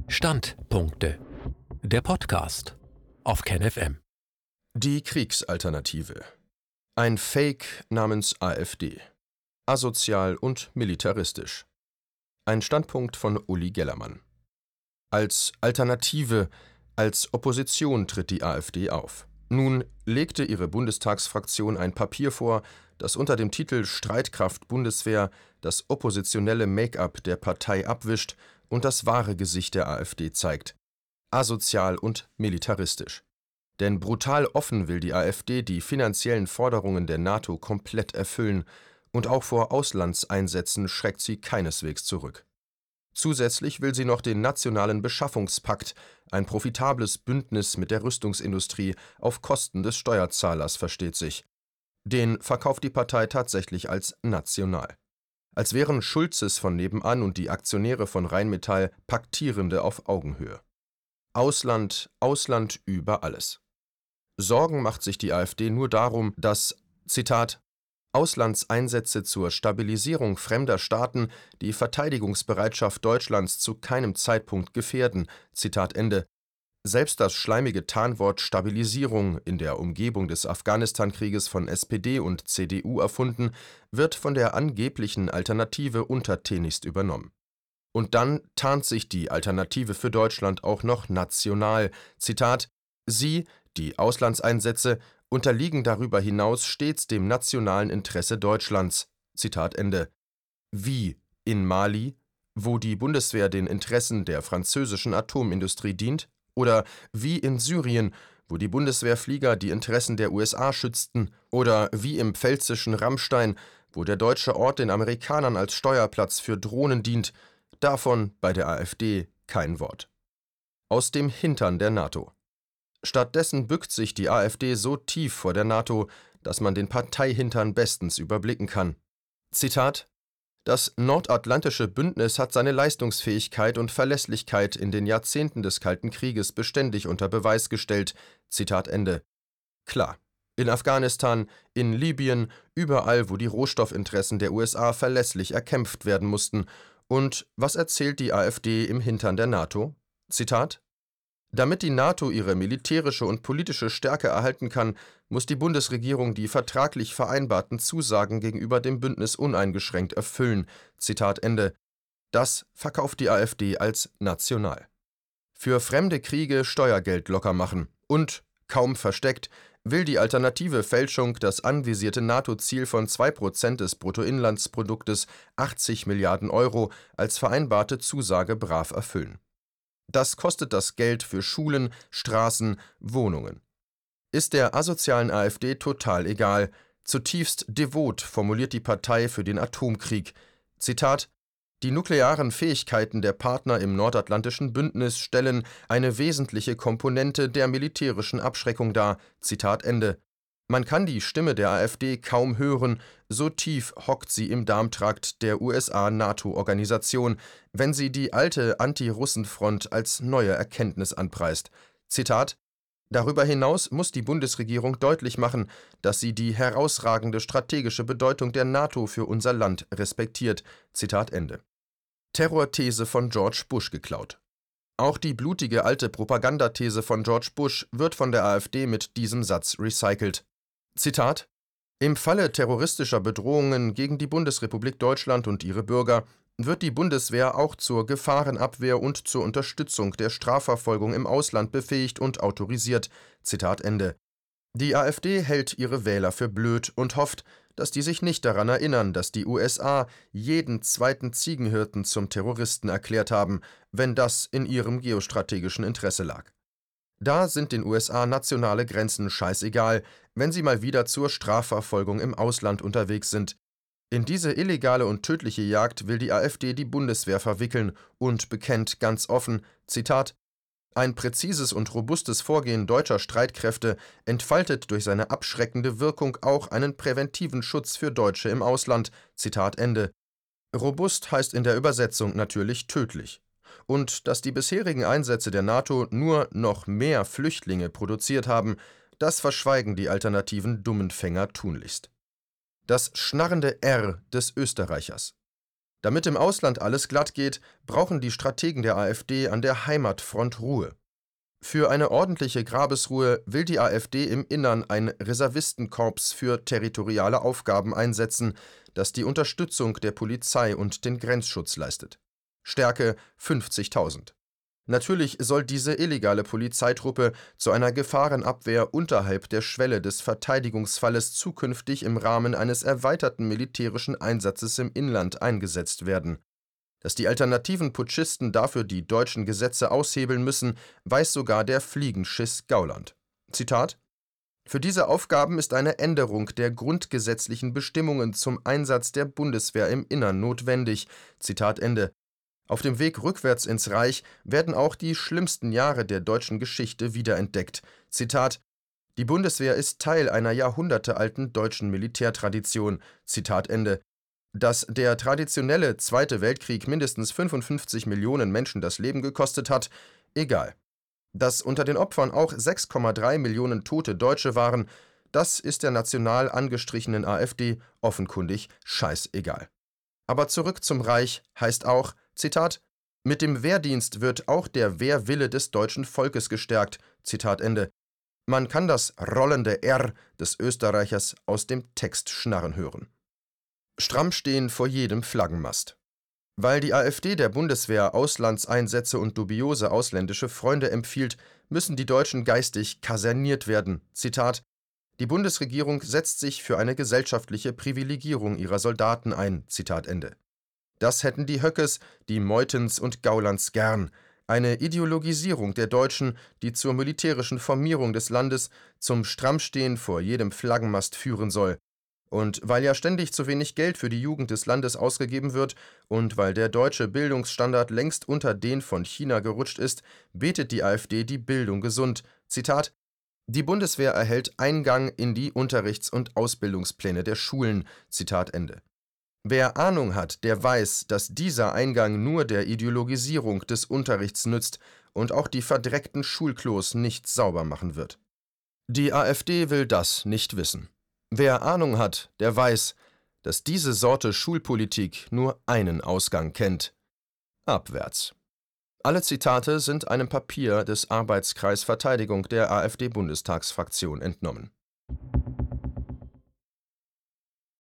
Standpunkte. Der Podcast auf KenFM. Die Kriegsalternative. Ein Fake namens AfD. Asozial und militaristisch. Ein Standpunkt von Uli Gellermann. Als Alternative, als Opposition tritt die AfD auf. Nun legte ihre Bundestagsfraktion ein Papier vor, das unter dem Titel Streitkraft Bundeswehr das oppositionelle Make-up der Partei abwischt und das wahre Gesicht der AfD zeigt. Asozial und militaristisch. Denn brutal offen will die AfD die finanziellen Forderungen der NATO komplett erfüllen und auch vor Auslandseinsätzen schreckt sie keineswegs zurück. Zusätzlich will sie noch den Nationalen Beschaffungspakt, ein profitables Bündnis mit der Rüstungsindustrie auf Kosten des Steuerzahlers, versteht sich. Den verkauft die Partei tatsächlich als national. Als wären Schulzes von nebenan und die Aktionäre von Rheinmetall Paktierende auf Augenhöhe. Ausland, Ausland über alles. Sorgen macht sich die AfD nur darum, dass, Zitat, Auslandseinsätze zur Stabilisierung fremder Staaten die Verteidigungsbereitschaft Deutschlands zu keinem Zeitpunkt gefährden, Zitat Ende. Selbst das schleimige Tarnwort Stabilisierung, in der Umgebung des Afghanistan-Krieges von SPD und CDU erfunden, wird von der angeblichen Alternative untertänigst übernommen. Und dann tarnt sich die Alternative für Deutschland auch noch national. Zitat: Sie, die Auslandseinsätze, unterliegen darüber hinaus stets dem nationalen Interesse Deutschlands. Zitat Ende. Wie in Mali, wo die Bundeswehr den Interessen der französischen Atomindustrie dient? Oder wie in Syrien, wo die Bundeswehrflieger die Interessen der USA schützten? Oder wie im pfälzischen Rammstein, wo der deutsche Ort den Amerikanern als Steuerplatz für Drohnen dient? Davon bei der AfD kein Wort. Aus dem Hintern der NATO. Stattdessen bückt sich die AfD so tief vor der NATO, dass man den Parteihintern bestens überblicken kann. Zitat: Das nordatlantische Bündnis hat seine Leistungsfähigkeit und Verlässlichkeit in den Jahrzehnten des Kalten Krieges beständig unter Beweis gestellt. Zitat Ende. Klar, in Afghanistan, in Libyen, überall, wo die Rohstoffinteressen der USA verlässlich erkämpft werden mussten. Und was erzählt die AfD im Hintern der NATO? Zitat: Damit die NATO ihre militärische und politische Stärke erhalten kann, muss die Bundesregierung die vertraglich vereinbarten Zusagen gegenüber dem Bündnis uneingeschränkt erfüllen. Zitat Ende. Das verkauft die AfD als national. Für fremde Kriege Steuergeld locker machen und, kaum versteckt, will die alternative Fälschung das anvisierte NATO-Ziel von 2% des Bruttoinlandsproduktes, 80 Milliarden Euro, als vereinbarte Zusage brav erfüllen. Das kostet das Geld für Schulen, Straßen, Wohnungen. Ist der asozialen AfD total egal. Zutiefst devot formuliert die Partei für den Atomkrieg. Zitat: Die nuklearen Fähigkeiten der Partner im nordatlantischen Bündnis stellen eine wesentliche Komponente der militärischen Abschreckung dar. Zitat Ende. Man kann die Stimme der AfD kaum hören, so tief hockt sie im Darmtrakt der USA-NATO-Organisation, wenn sie die alte Anti-Russen-Front als neue Erkenntnis anpreist. Zitat: Darüber hinaus muss die Bundesregierung deutlich machen, dass sie die herausragende strategische Bedeutung der NATO für unser Land respektiert. Zitat Ende. Terrorthese von George Bush geklaut. Auch die blutige alte Propagandathese von George Bush wird von der AfD mit diesem Satz recycelt. Zitat: Im Falle terroristischer Bedrohungen gegen die Bundesrepublik Deutschland und ihre Bürger wird die Bundeswehr auch zur Gefahrenabwehr und zur Unterstützung der Strafverfolgung im Ausland befähigt und autorisiert. Zitat Ende. Die AfD hält ihre Wähler für blöd und hofft, dass die sich nicht daran erinnern, dass die USA jeden zweiten Ziegenhirten zum Terroristen erklärt haben, wenn das in ihrem geostrategischen Interesse lag. Da sind den USA nationale Grenzen scheißegal, wenn sie mal wieder zur Strafverfolgung im Ausland unterwegs sind. In diese illegale und tödliche Jagd will die AfD die Bundeswehr verwickeln und bekennt ganz offen, Zitat: Ein präzises und robustes Vorgehen deutscher Streitkräfte entfaltet durch seine abschreckende Wirkung auch einen präventiven Schutz für Deutsche im Ausland. Zitat Ende. Robust heißt in der Übersetzung natürlich tödlich. Und dass die bisherigen Einsätze der NATO nur noch mehr Flüchtlinge produziert haben, das verschweigen die alternativen Dummenfänger tunlichst. Das schnarrende R des Österreichers. Damit im Ausland alles glatt geht, brauchen die Strategen der AfD an der Heimatfront Ruhe. Für eine ordentliche Grabesruhe will die AfD im Innern ein Reservistenkorps für territoriale Aufgaben einsetzen, das die Unterstützung der Polizei und den Grenzschutz leistet. Stärke 50.000. Natürlich soll diese illegale Polizeitruppe zu einer Gefahrenabwehr unterhalb der Schwelle des Verteidigungsfalles zukünftig im Rahmen eines erweiterten militärischen Einsatzes im Inland eingesetzt werden. Dass die alternativen Putschisten dafür die deutschen Gesetze aushebeln müssen, weiß sogar der Fliegenschiss Gauland. Zitat: Für diese Aufgaben ist eine Änderung der grundgesetzlichen Bestimmungen zum Einsatz der Bundeswehr im Innern notwendig. Zitat Ende. Auf dem Weg rückwärts ins Reich werden auch die schlimmsten Jahre der deutschen Geschichte wiederentdeckt. Zitat: Die Bundeswehr ist Teil einer jahrhundertealten deutschen Militärtradition. Zitat Ende. Dass der traditionelle Zweite Weltkrieg mindestens 55 Millionen Menschen das Leben gekostet hat, egal. Dass unter den Opfern auch 6,3 Millionen tote Deutsche waren, das ist der national angestrichenen AfD offenkundig scheißegal. Aber zurück zum Reich heißt auch, Zitat: Mit dem Wehrdienst wird auch der Wehrwille des deutschen Volkes gestärkt. Zitat Ende. Man kann das rollende R des Österreichers aus dem Text schnarren hören. Stramm stehen vor jedem Flaggenmast. Weil die AfD der Bundeswehr Auslandseinsätze und dubiose ausländische Freunde empfiehlt, müssen die Deutschen geistig kaserniert werden. Zitat: Die Bundesregierung setzt sich für eine gesellschaftliche Privilegierung ihrer Soldaten ein. Zitat Ende. Das hätten die Höckes, die Meutens und Gaulands gern. Eine Ideologisierung der Deutschen, die zur militärischen Formierung des Landes, zum Strammstehen vor jedem Flaggenmast führen soll. Und weil ja ständig zu wenig Geld für die Jugend des Landes ausgegeben wird und weil der deutsche Bildungsstandard längst unter den von China gerutscht ist, betet die AfD die Bildung gesund. Zitat: Die Bundeswehr erhält Eingang in die Unterrichts- und Ausbildungspläne der Schulen. Zitat Ende. Wer Ahnung hat, der weiß, dass dieser Eingang nur der Ideologisierung des Unterrichts nützt und auch die verdreckten Schulklos nicht sauber machen wird. Die AfD will das nicht wissen. Wer Ahnung hat, der weiß, dass diese Sorte Schulpolitik nur einen Ausgang kennt: abwärts. Alle Zitate sind einem Papier des Arbeitskreis Verteidigung der AfD-Bundestagsfraktion entnommen.